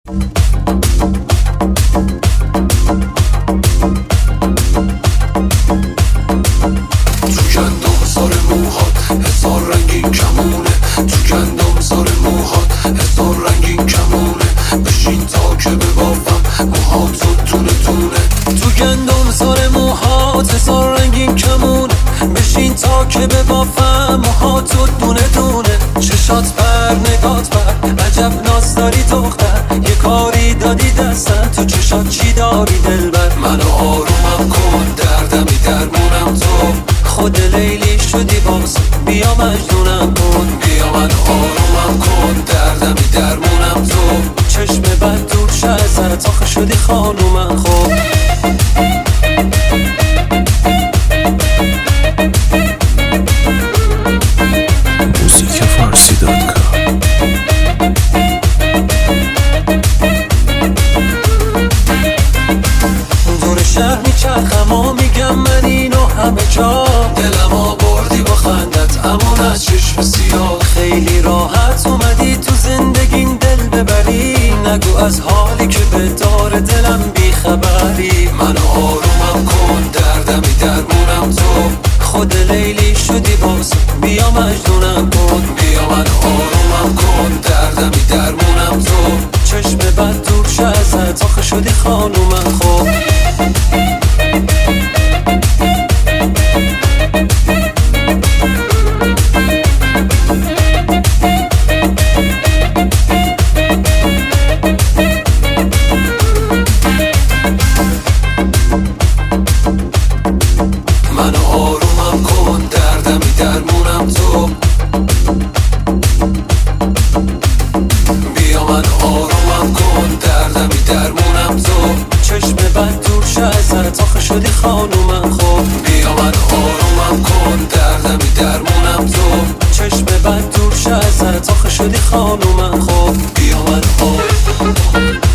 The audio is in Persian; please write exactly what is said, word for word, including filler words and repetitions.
تو گندم سار موهات هزار رنگین کمونه، تو گندم سار موهات هزار رنگین کمونه. بشین تا که ببافم موهاتو دونه دونه. تو گندم سار موهات هزار رنگین کمونه، بشین تا که ببافم موهاتو دونه دونه. چشات پر نگات پر عجب ناز داری دختر، یه کاری دادی دستن تو چشات چی داری دلبر. منو آرومم کن دردمی درمونم تو، خود لیلی شدی باز بیا مجنونم کن. بیا من آرومم کن دردمی درمونم تو، چشم بد دور شه ازت آخه شدی خانومم. خب موزیک فارسی دات کام. دور شهر میچرخم و میگم من اینو همه جا، دلم آوردی با خندت امون از چشم سیاه. خیلی راحت اومدی تو زندگیم دل ببری، نگو از حالی که به دار دلم بیخبری. منو آرومم کن دردمی درمونم تو، خود لیلی شدی باز بیا مجنونم کن. بیا من آرومم کن دردمی درمونم تو، چشم بد دور شه ازت آخه شدی خانومم. خب منو آرومم کن دردمی درمونم تو، بیا من آرومم کن دردمی درمونم تو، چشم بد دور شه ازت آخه شدی خانومم. خب بیا من آرومم کن دردمی درمونم تو، چشم بد دور شه ازت آخه شدی خانومم. خب بیا من آرومم